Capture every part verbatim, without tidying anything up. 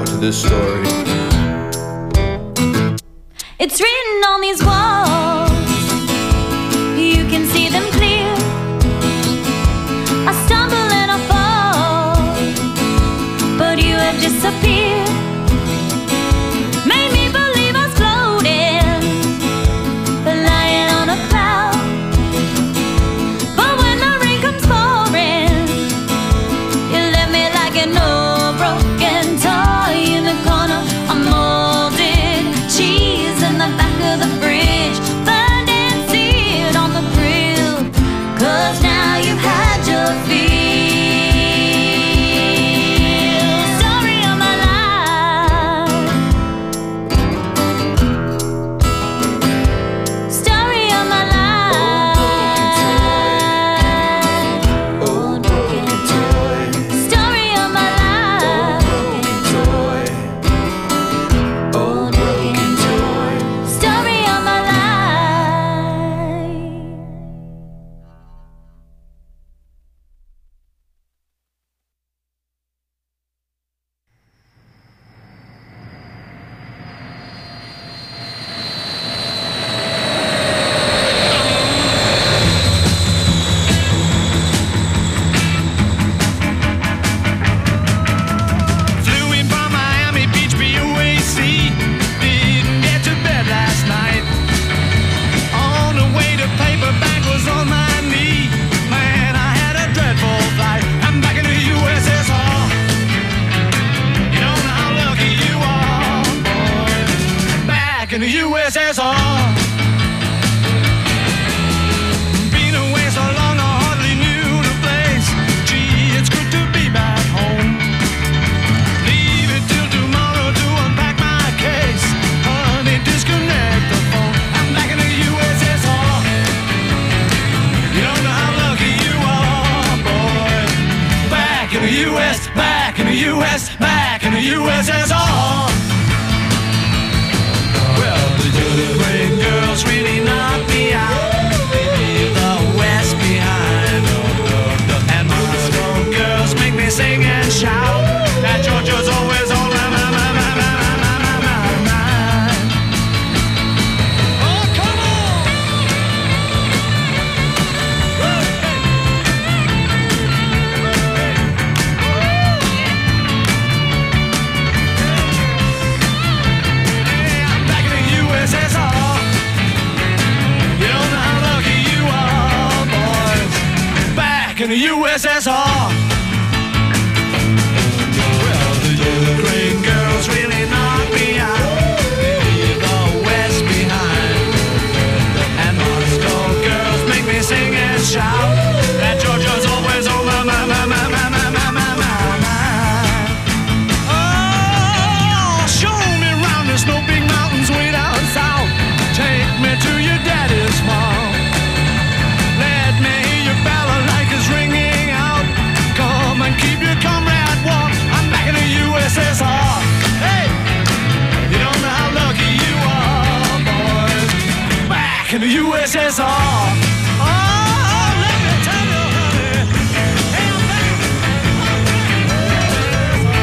to this story. It's written on these walls, you can see them clear. I stumble and I fall, but you have disappeared. Made me believe I was floating, lying on a cloud. But when the rain comes pouring, you left me like an old broken toy in the corner. I'm molded cheese in the back of the fridge, burned and seared on the grill. Cause now you've had your fill. Story of my life, story of my life, old broken toy. Story of my life, old broken toy. Story of my life. Flew in from Miami Beach, B U A C. Didn't get to bed last night. On the way to paperback was on my knee. Man, I had a dreadful flight. I'm back in the U S S R. You don't know how lucky you are, boy. Back in the U S S R. Been away so long, I hardly knew the place. Gee, it's good to be back home. Leave it till tomorrow to unpack my case. Honey, disconnect the phone. I'm back in the U S S R. You don't know how lucky you are, boy. Back in the U S, back in the U S, back in the U S S R. Well, the great girls really knock me out. Leave the West behind. And Moscow girls make me sing and shout. That Georgia's always on my, my, my, my, my, my, my, my mind. Oh, come on! Woo! Hey, I'm back in the U S S R. You don't know how lucky you are, boys. Back in the U S S R. Well, the Ukraine girls really knock me out. They leave the West behind. And Moscow girls make me sing and shout. That Georgia's always on my, my, my, my, my, my, my, my, my, mind. Oh, show me round, there's no big mountains way down south. Take me to your daddy's farm. Let me hear your balalaikas ringing out. Come and keep your comrade warm. I'm back in the U S S R. Hey, you don't know how lucky you are, boys. Back in the U S S R. Oh, let me tell you, honey. Hey, I'm back. I'm back in the U S S R.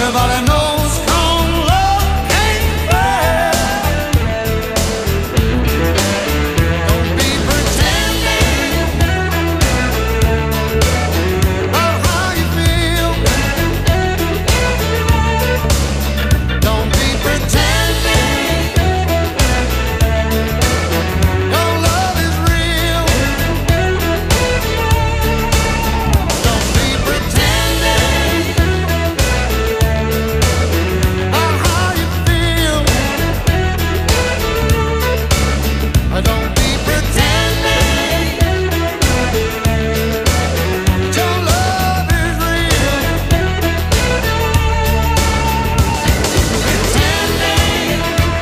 Everybody knows strong love ain't fair. Don't be pretending about how you feel. Don't be pretending your love is real. Don't be pretending about how you feel. Don't be pretending your love is real. Pretending,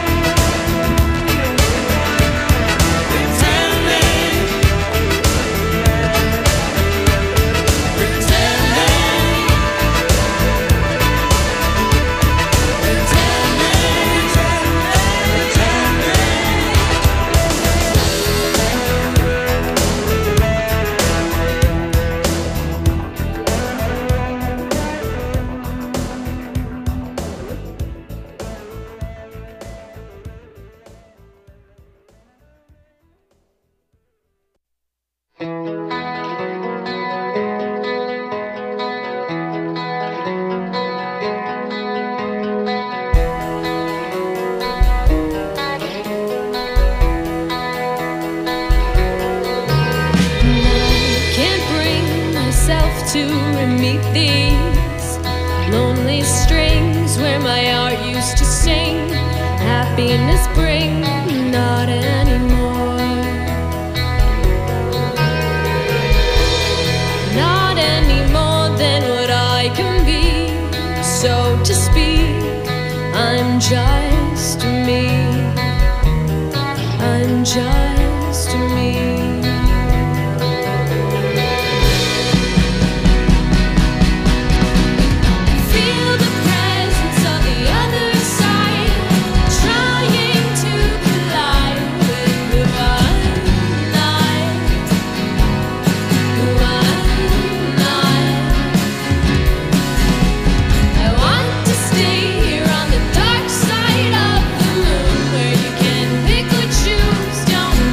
Can't bring myself to meet these lonely strings where my heart used to sing. Happiness bring, not anymore. Not any more than what I can be. So to speak, I'm just me. I'm just me. Feel the presence of the other side, trying to collide with who I'm not, who I'm not. I want to stay here on the dark side of the moon, where you can pick or choose, don't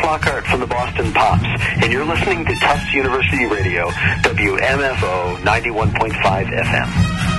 Lockhart from the Boston Pops, and you're listening to Tufts University Radio, W M F O ninety-one point five F M.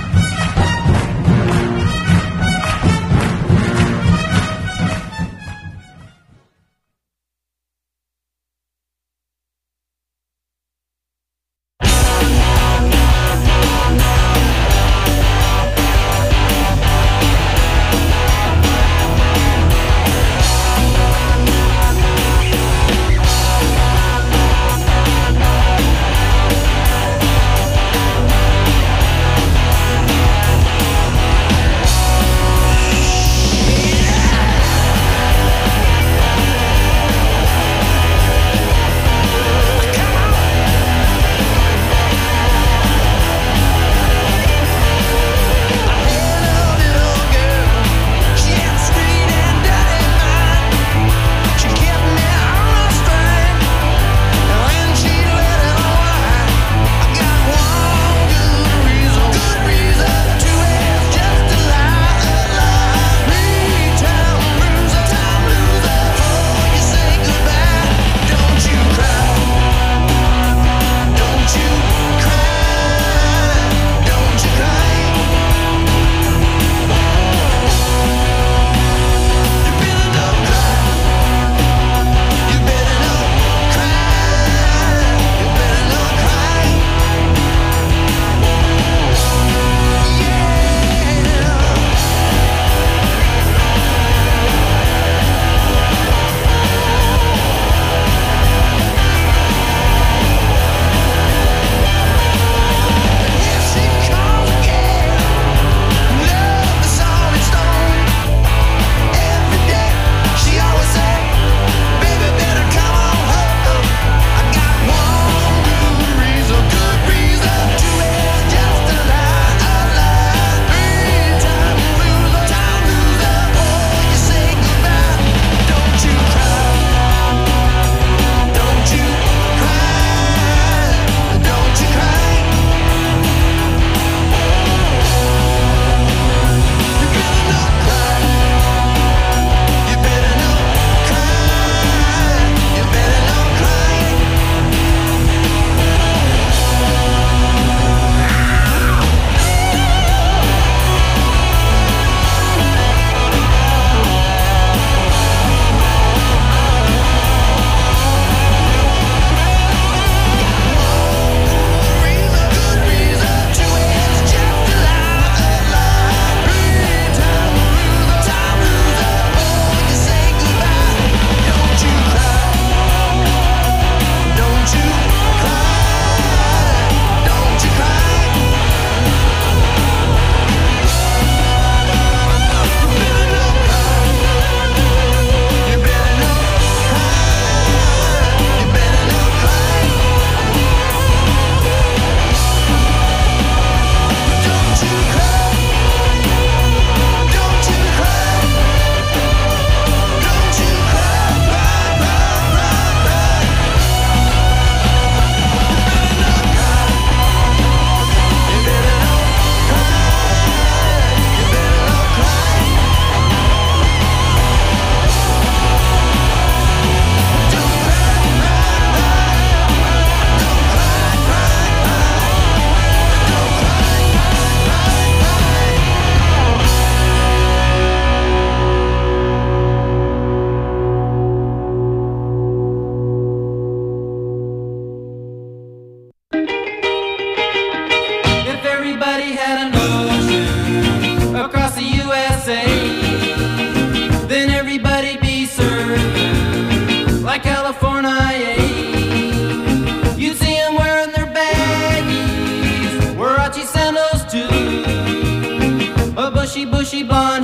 bushy blonde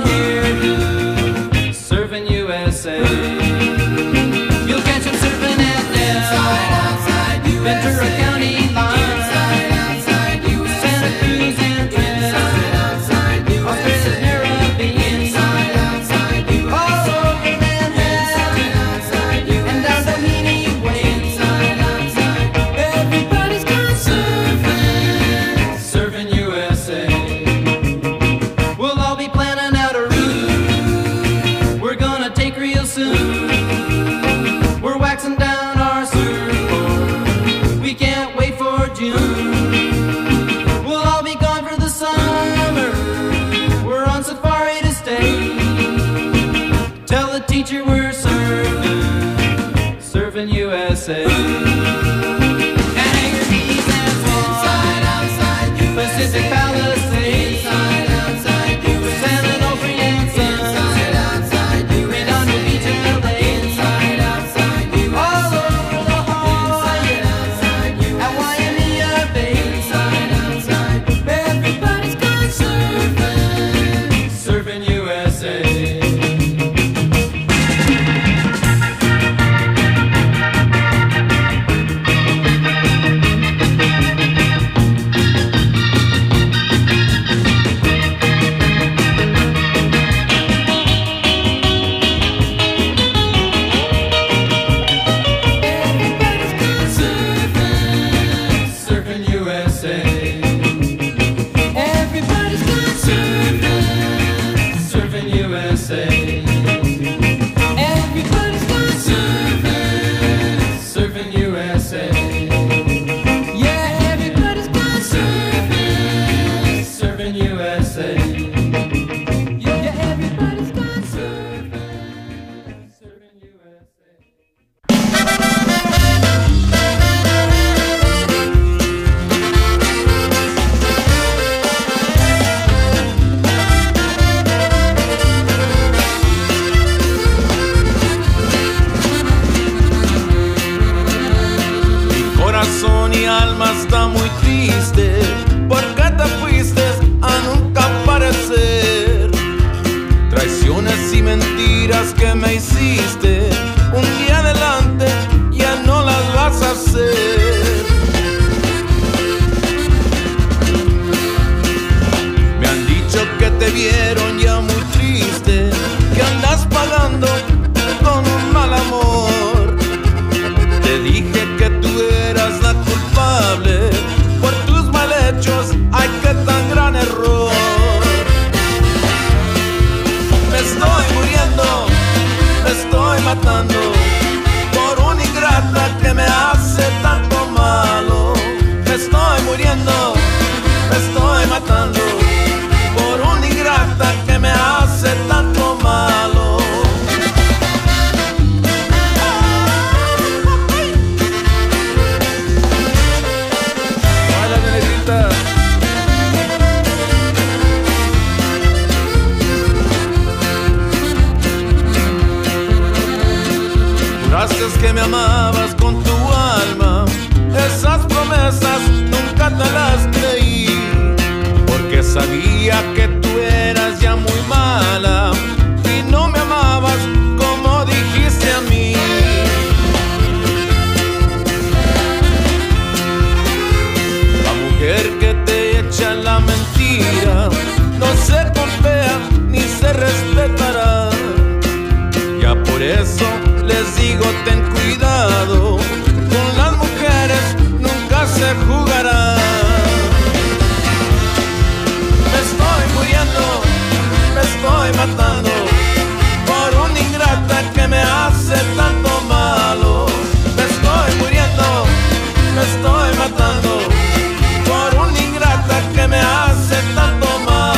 hairdo, serving U S A. You'll catch him surfing at Nell, Ventura County line, inside, outside, U S A. Santa Cruz and Trent, Australia's Caribbean, inside, outside, U S A. All over Manhattan, outside, U S A. And down Doheny Way, inside, outside, everybody's gone surfing, serving U S A. We'll all be planning out a route we're gonna take real soon. the teacher we're serving, serving U S A. And hang your knees and swallow. Inside, outside, U S A. Pacific Palisades. Inside, outside, U S A. San Onofre and Sun. Inside, outside, U S A. Redondo Beach and L A. Inside, outside, U S A. All over the hall. Inside, outside, U S A. At Waimea Bay. Inside, outside, everybody's gone surfing, surfing U S A. Que me amabas con tu alma, esas promesas nunca te las creí, porque sabía que tú eras ya muy mala y no me amabas como dijiste a mí. La mujer que te echa la mentira no se golpea ni se respetará. Ya por eso les digo, ten cuidado, con las mujeres nunca se jugará. Me estoy muriendo, me estoy matando, por una ingrata que me hace tanto malo. Me estoy muriendo, me estoy matando, por una ingrata que me hace tanto malo.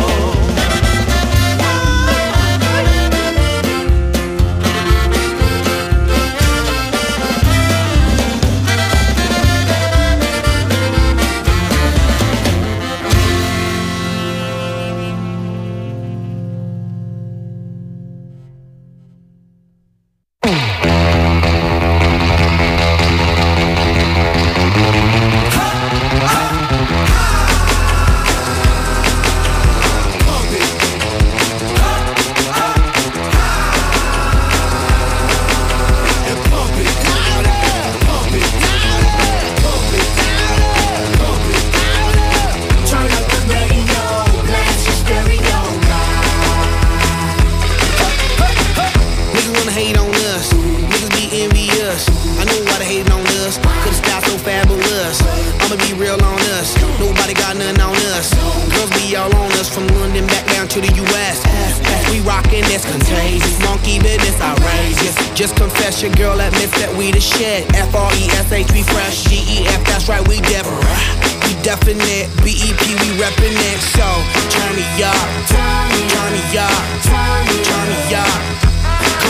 Just confess your girl admits that we the shit. F R E S H, we fresh. G E F, that's right, we def. We definite. B E P, we reppin' it. So, turn me up, turn me up, turn me up.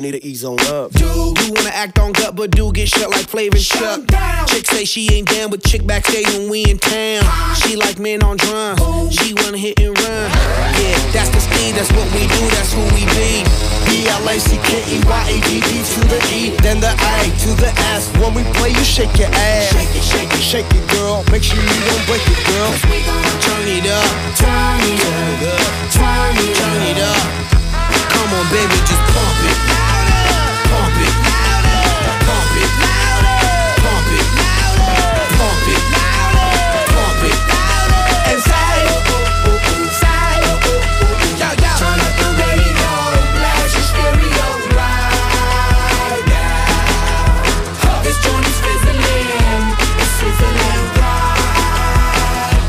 need to ease on up. Dude, you wanna act on gut, but do get shut like Flavor and Chuck. Chick say she ain't down, but chick backstage when we in town. She like men on drum, she wanna hit and run. Yeah, that's the speed, that's what we do, that's who we be. B L A C K E Y A D D to the E, then the A to the S. When we play, you shake your ass. Shake it, shake it, shake it, girl. Make sure you don't break it, girl. Turn it up, turn it up, turn it, turn it up. Come on, baby, just pump it. Pump it. Pump it. Pump it. Pump it. Pump it. And say, say, yo, yo. Turn up the radio, blast your stereo right now. This joint is fizzling, it's sizzling right.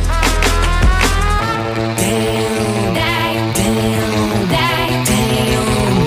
Damn, damn, damn, damn, damn,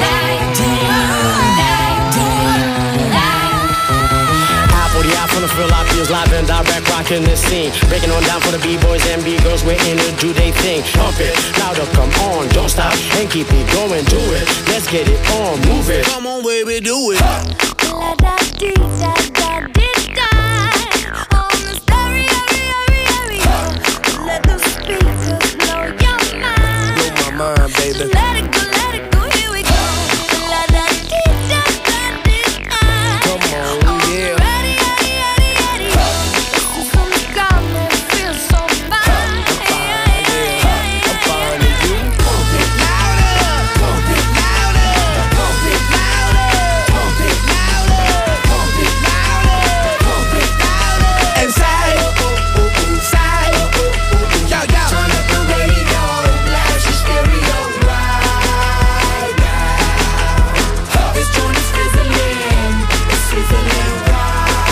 damn. High forty out from the Philadelphia's live and direct, rocking this scene. Breaking on down for the B-boys and B-girls, we're in to do they thing. Pump it, louder, come on, don't stop, and keep it going, do it. Let's get it on, move it. Come on, baby, do it. La da dee da da dee da. On the stereo, stereo, let the speakers blow your mind. Blow my mind, baby. Let it go, let it go, here we go. La da dee da da dee da. Come on, yeah. Ready, ready, ready, ready. This is on the ground that feels so fine. I'm fine with you. Pump it louder, pump it louder, pump it louder, pump it louder, pump it louder, pump it louder. And say, say, yo, yo. Turn up the radio, blast your stereo right now. This joint is fizzling, it's sizzling right.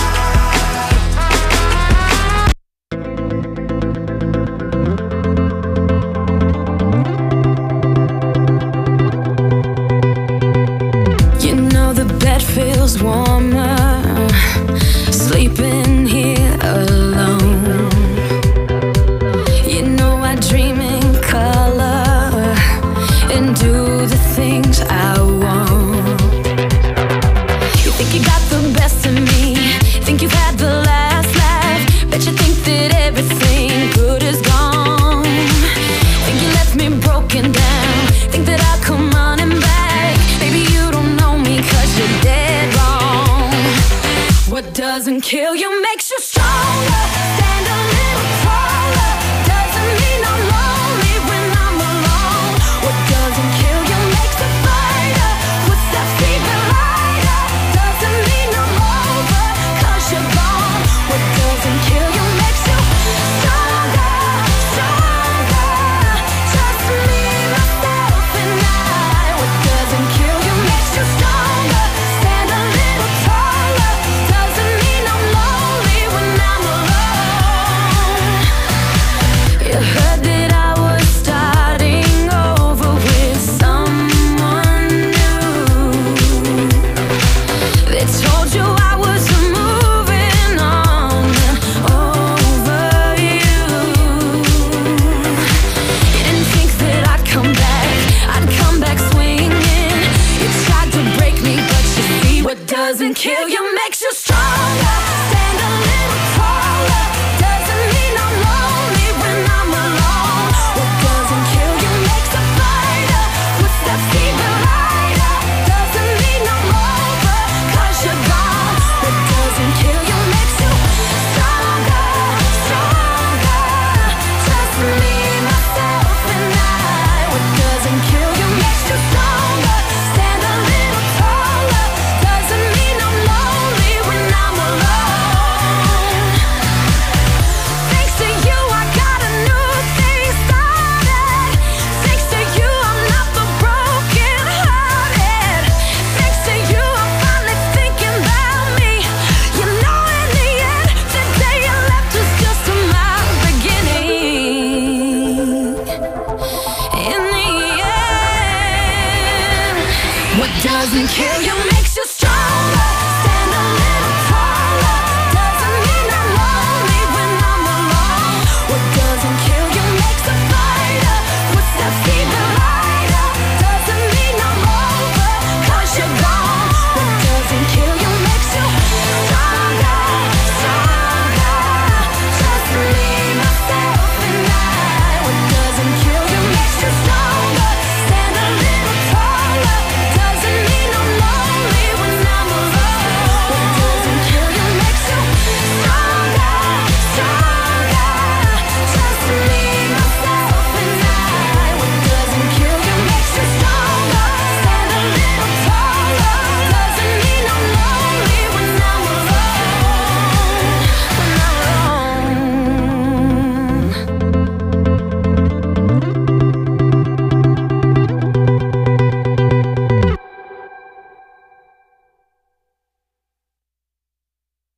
You know the bed feels warmer, sleeping here alone. You know I dream in color and do the things I want. You think you got the best of me, think you've had the last laugh. Bet you think that everything good is gone. Think you left me broken down, think that I'll come running back. Maybe you don't know me cause you're dead wrong. What doesn't kill you makes you stronger. Stand a little taller. Doesn't mean I'm lonely when I'm alone. What doesn't kill you makes a fighter. Puts that fever lighter. Doesn't mean I'm over cause you're gone. What doesn't kill you makes you stronger, stronger. Just me, myself and I. What doesn't kill you makes you stronger. Stand a little taller. Doesn't mean I'm lonely when I'm alone. You heard that I was starting over with someone new. They told you I was moving on over you. You didn't think that I'd come back, I'd come back swinging. You tried to break me, but you see what doesn't kill you makes you stronger. Stand a little taller. Doesn't mean I'm lonely when I'm alone. What doesn't kill you makes a fighter. Puts that fever lighter. Doesn't mean I'm over cause you're gone. What doesn't kill you makes you stronger, stronger. Just me, myself and I. What doesn't kill you makes you stronger. Stand a little taller. Doesn't mean I'm lonely when I'm alone.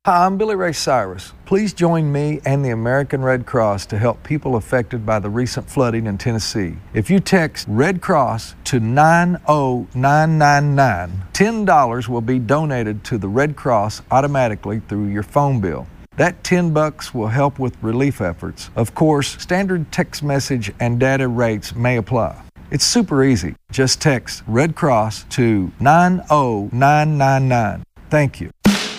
Hi, I'm Billy Ray Cyrus. Please join me and the American Red Cross to help people affected by the recent flooding in Tennessee. If you text Red Cross to nine oh nine nine nine, ten dollars will be donated to the Red Cross automatically through your phone bill. That ten bucks will help with relief efforts. Of course, standard text message and data rates may apply. It's super easy. Just text Red Cross to nine oh nine nine nine. Thank you.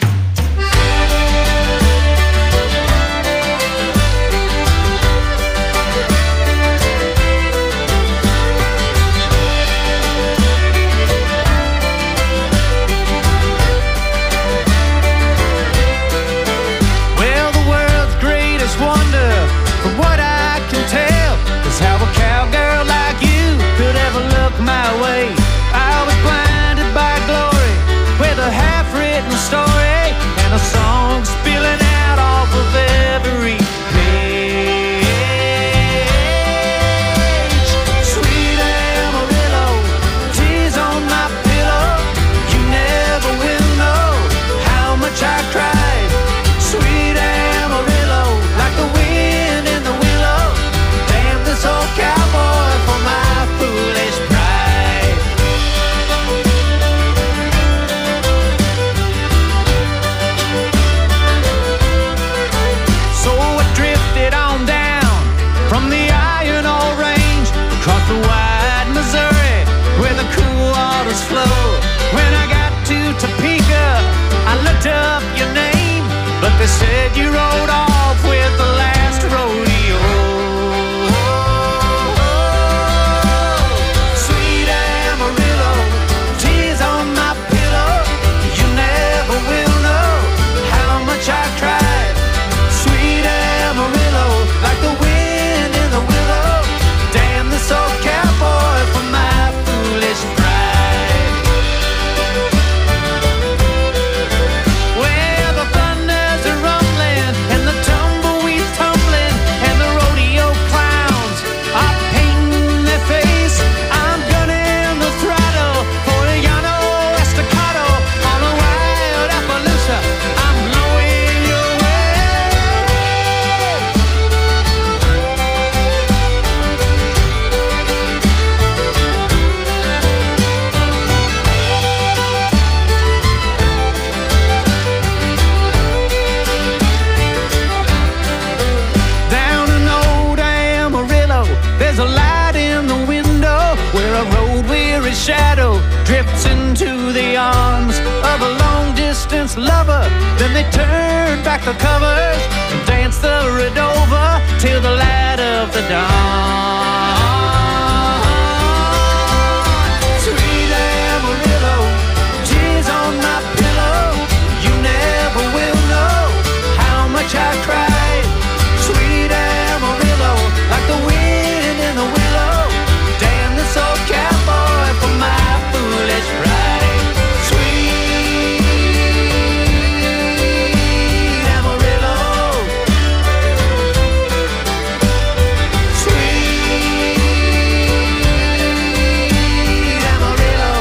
My way, I was blinded by glory with a half-written story and a song spilling out off of every page. Sweet Amarillo, tears on my pillow. You never will know how much I cried. Sweet Amarillo, like the wind in the willow. Damn this old cowboy for my foolish pride. Flow. When I got to Topeka, I looked up your name, but they said you rode off with the last rodeo. Sweet Amarillo, tears on my pillow. You never will know how much I cried. Sweet Amarillo, like the wind in the willow. Damn this old cowboy for my foolish pride. Shadow drifts into the arms of a long-distance lover. Then they turn back the covers and dance the Redova till the light of the dawn. Sweet Amarillo, tears on my pillow. You never will know how much I cried. Sweet Amarillo, like the wind in the willow. Damn this old cowboy for my foolish pride. Sweet Amarillo, sweet Amarillo.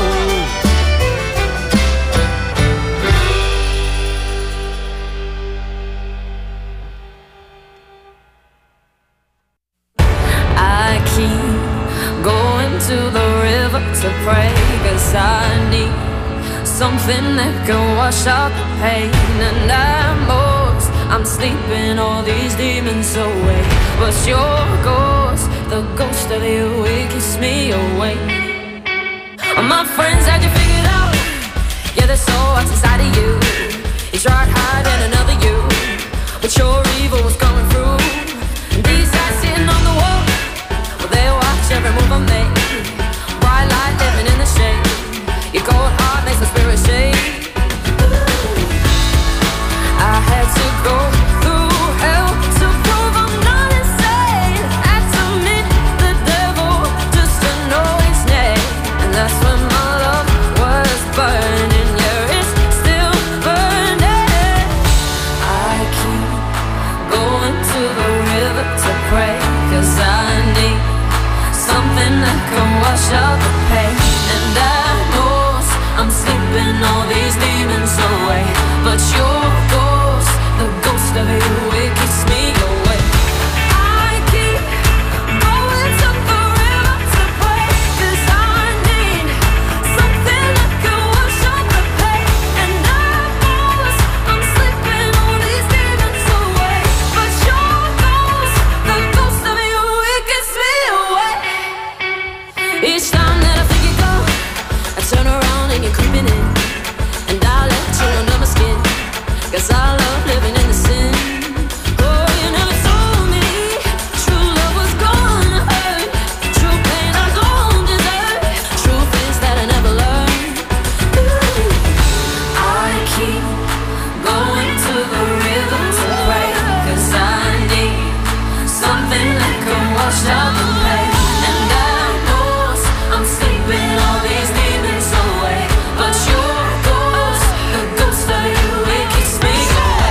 I keep going to the river to pray, 'cause I need something that can wash out the pain. And I'm lost, I'm sleeping all these demons away, but your ghost, the ghost of you, it keeps me awake. My friends had you figured out, yeah, there's so much inside of you. You tried hiding another you, but your evil was coming through. And these eyes sitting on the wall, well, they watch every move I make. Bright light living in the shade. Your cold heart makes my spirit shake. I had to go through hell to prove I'm not insane. Had to meet the devil just to know his name. And that's when my love was burning. Yeah, it's still Guess I love living in the sin. Oh, you never told me true love was gonna hurt. True pain I don't deserve. Truth is that I never learned. Ooh, I keep going to the river to pray, 'cause I need something that can wash out the pain. And I know I'm sleeping all these demons away, but your ghost, the ghost of you, it keeps me going.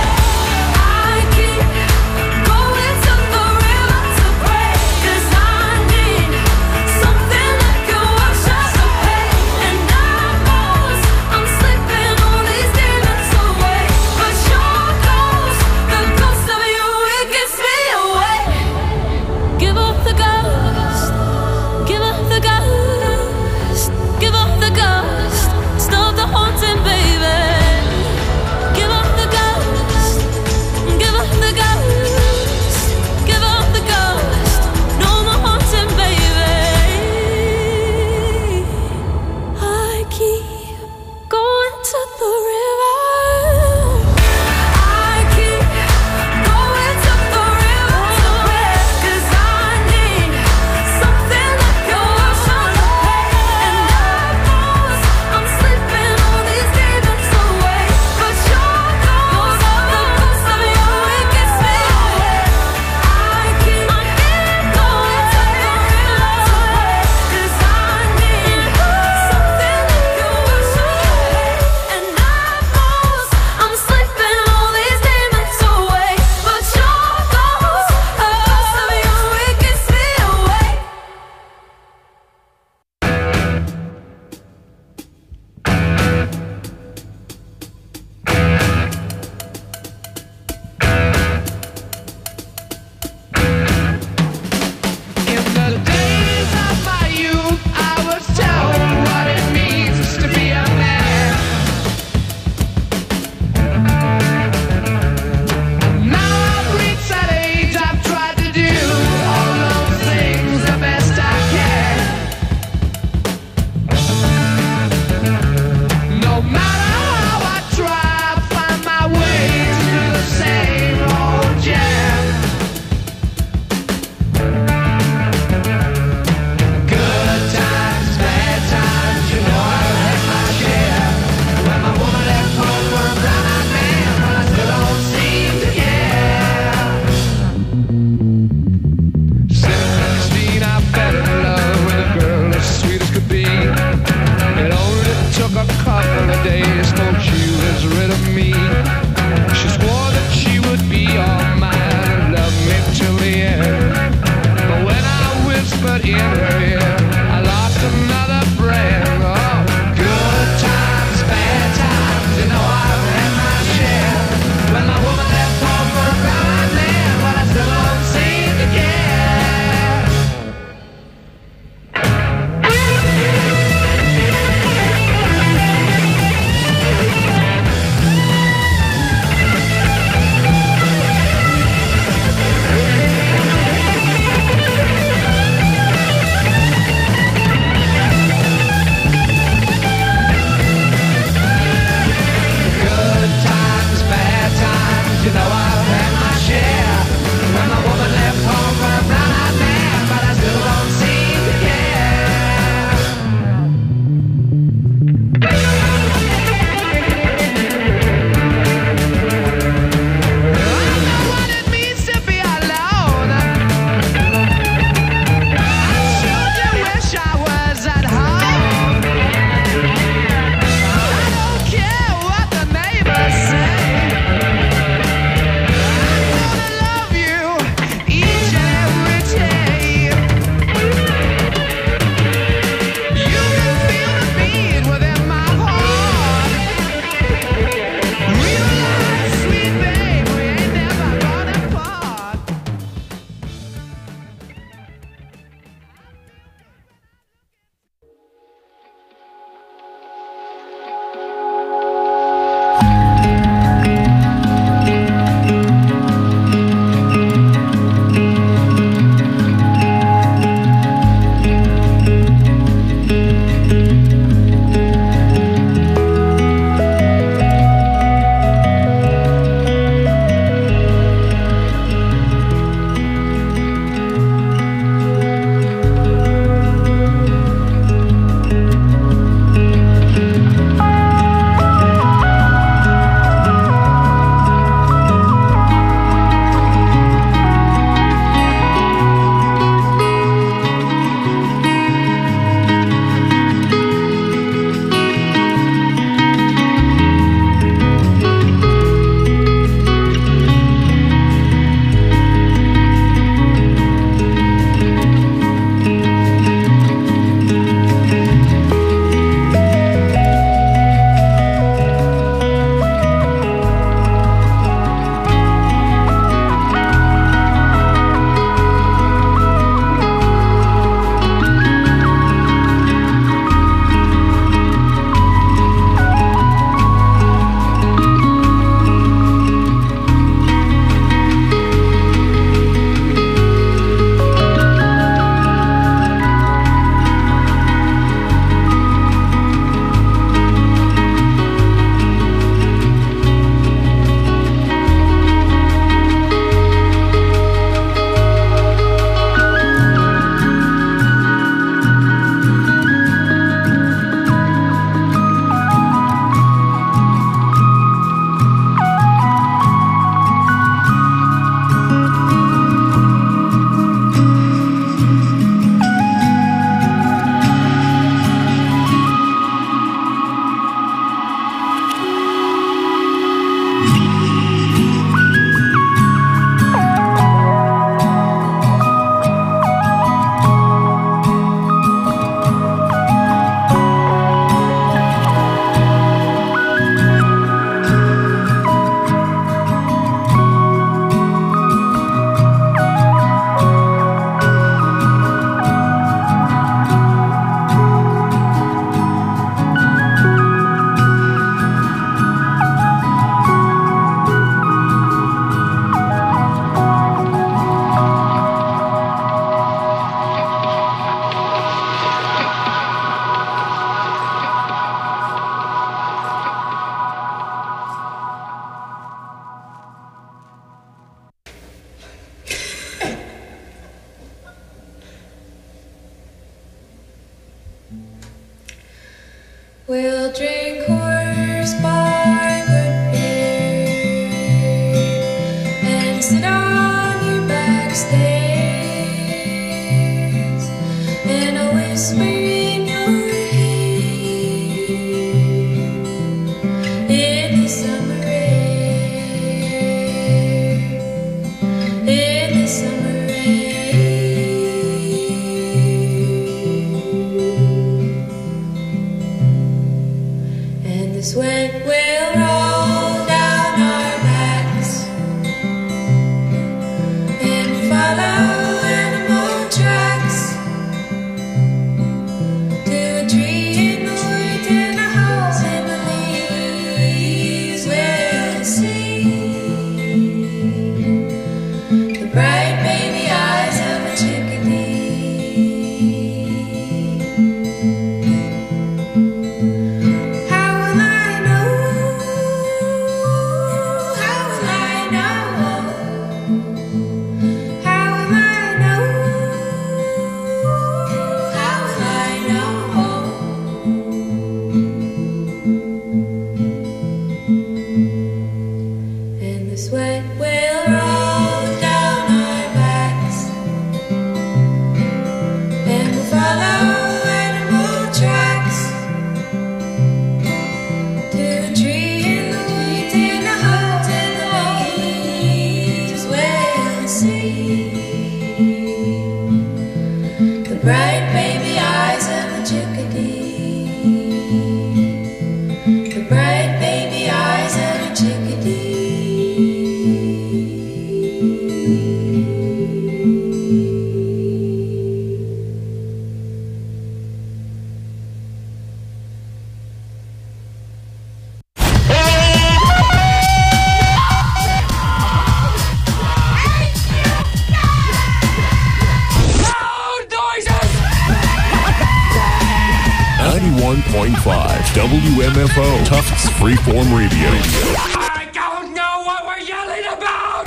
point five W M F O, Tufts Freeform Radio. I don't know what we're yelling about!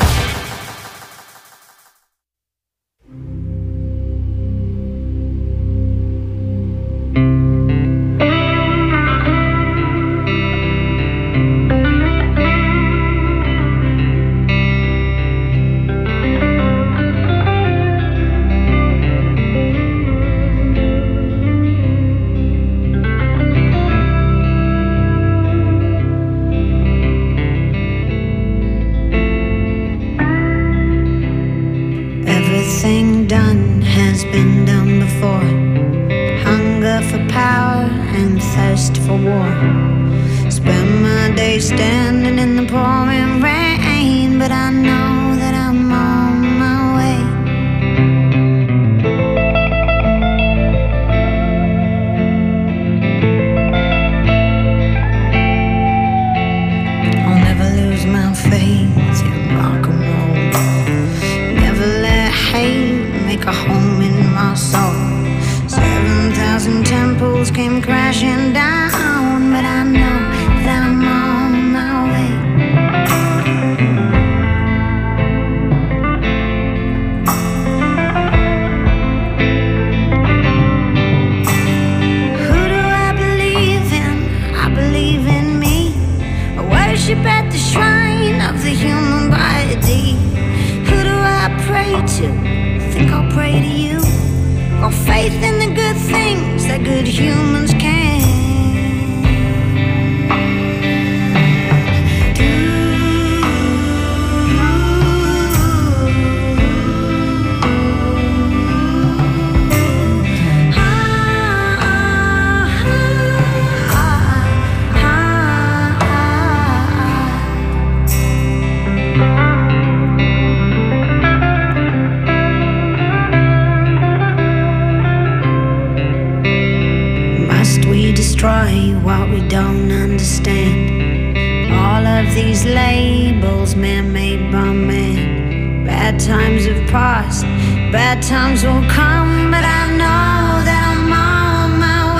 Everything done has been done before. Hunger for power and thirst for war. Spend my day standing in the pouring rain, but I know that I'm on my way. I'll never lose my faith in rock and roll. Never let hate make a home in my soul. Seven thousand temples came crashing down, but I know that I'm on my way. Who do I believe in? I believe in me. I worship at the shrine of the human body. Who do I pray to? Think I'll pray to you. Got faith in the good things that good humans can do. Ah, ah, ah, ah, ah. Must we destroy what we don't understand? All of these labels man-made by man. Bad times have passed, bad times will come, but I know that I'm on my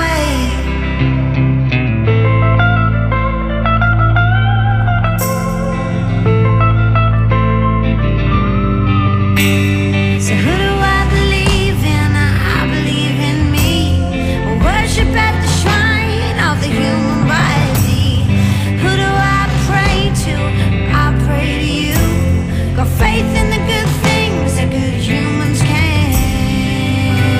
way. So who do I believe in? I believe in me. I worship at the shrine of the human body. Who do I pray to? I pray to you. Got faith in the good things that good humans can.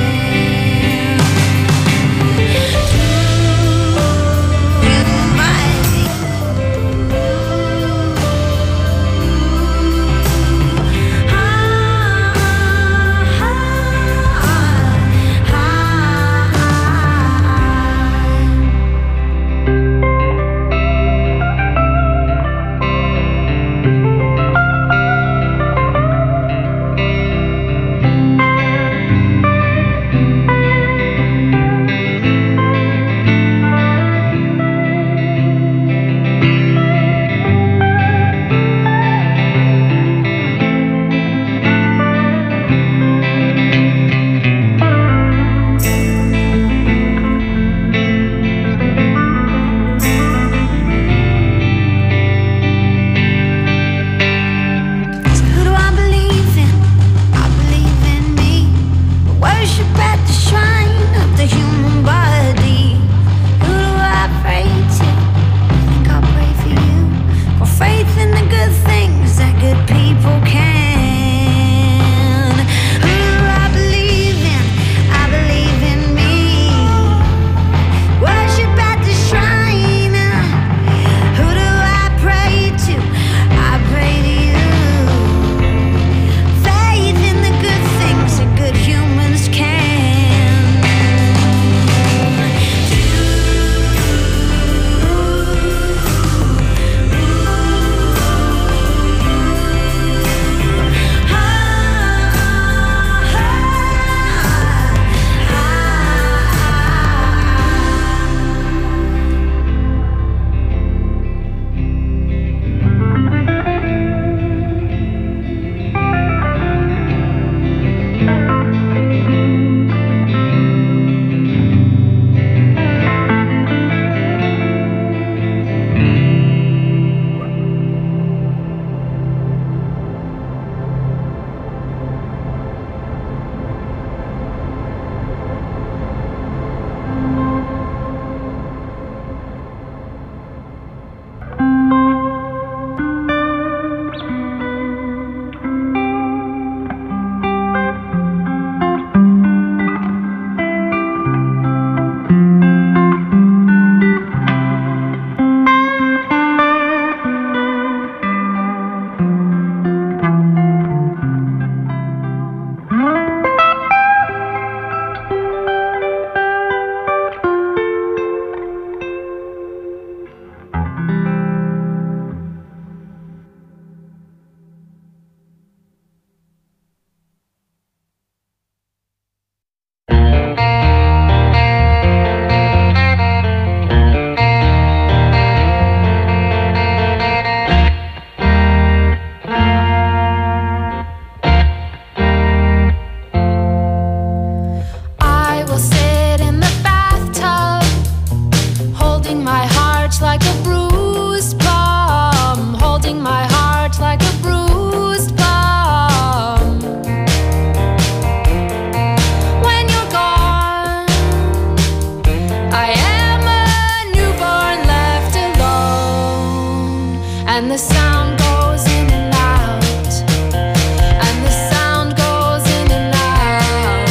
sound goes in and out, and the sound goes in and out.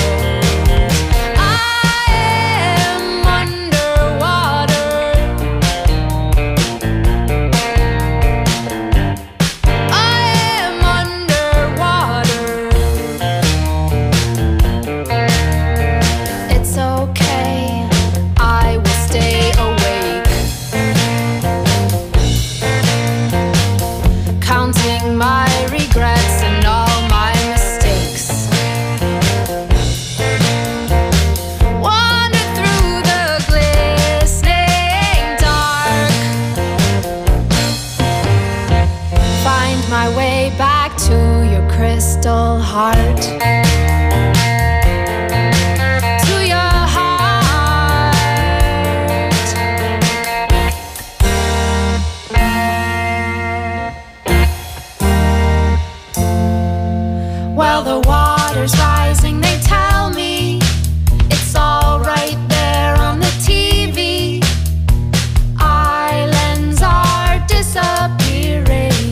I am underwater. I am underwater. It's okay, I will stay awake, counting my regrets and all my mistakes. Wander through the glistening dark, find my way back to your crystal heart. To your heart. Well, the water's rising, they tell me. It's all right there on the T V. Islands are disappearing.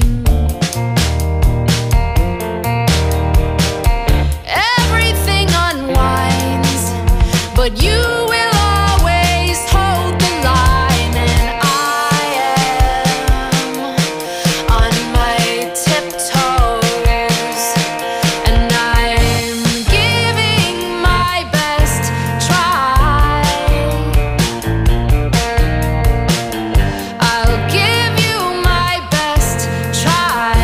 Everything unwinds, but you will always hold the line, and I am on my tiptoes, and I'm giving my best try. I'll give you my best try.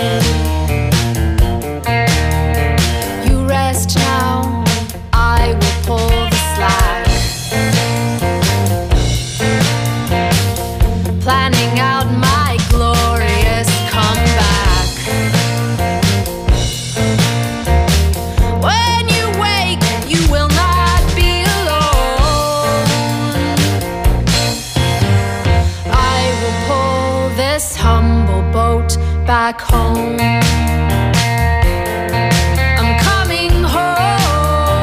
You rest now, I will pull the slack, planning out my glorious comeback. When you wake, you will not be alone. I will pull this humble boat back home. I'm coming home.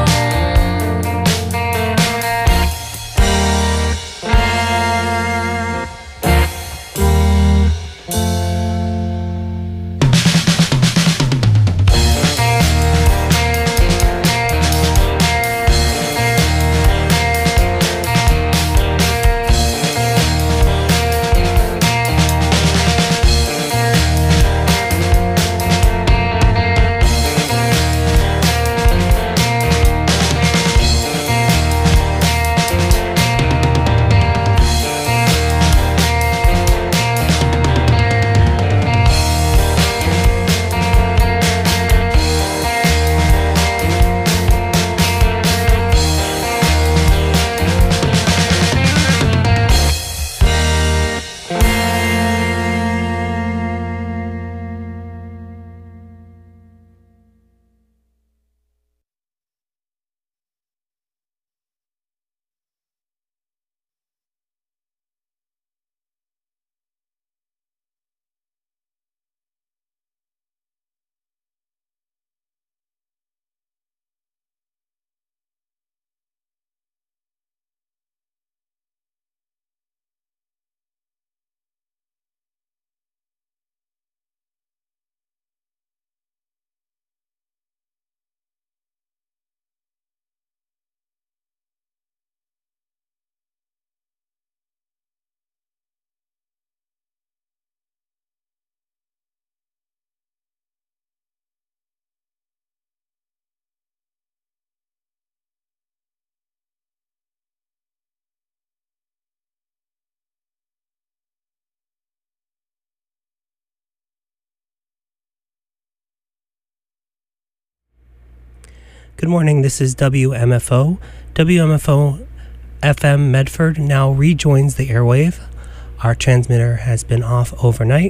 Good morning, this is W M F O. W M F O F M Medford now rejoins the airwave. Our transmitter has been off overnight.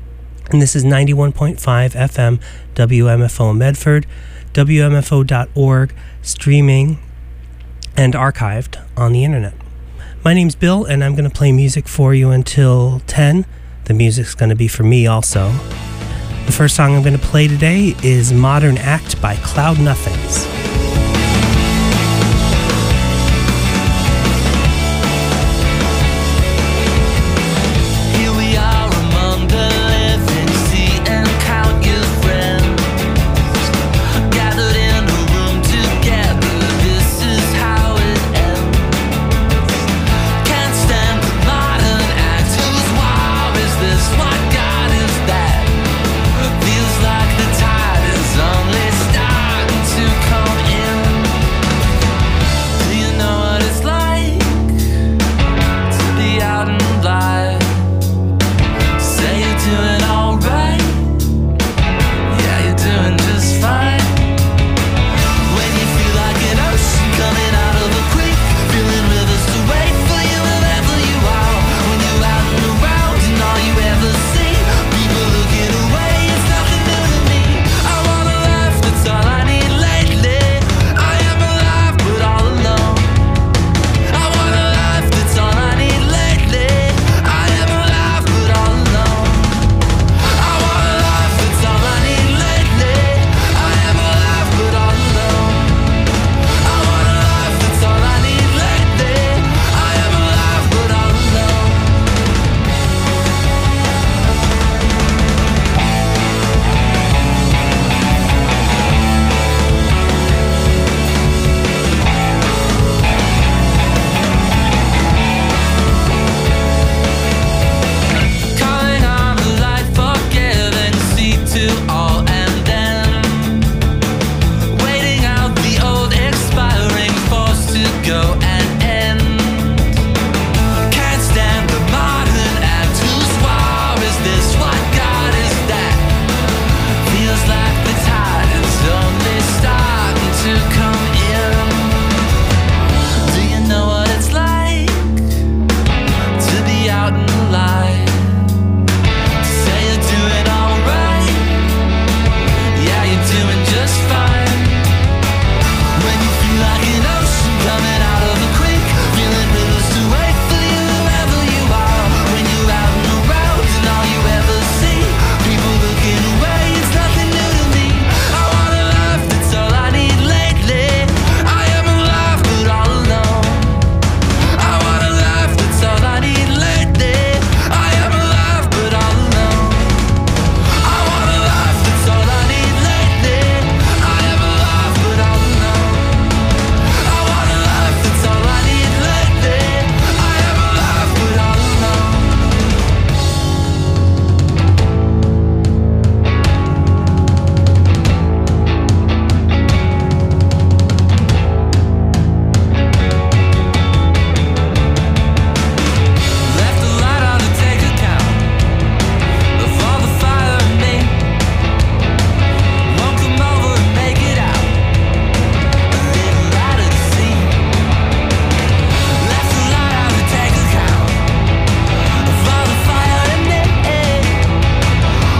And this is ninety-one point five F M W M F O Medford, W M F O dot org, streaming and archived on the internet. My name's Bill, and I'm going to play music for you until ten. The music's going to be for me also. The first song I'm going to play today is Modern Act by Cloud Nothings.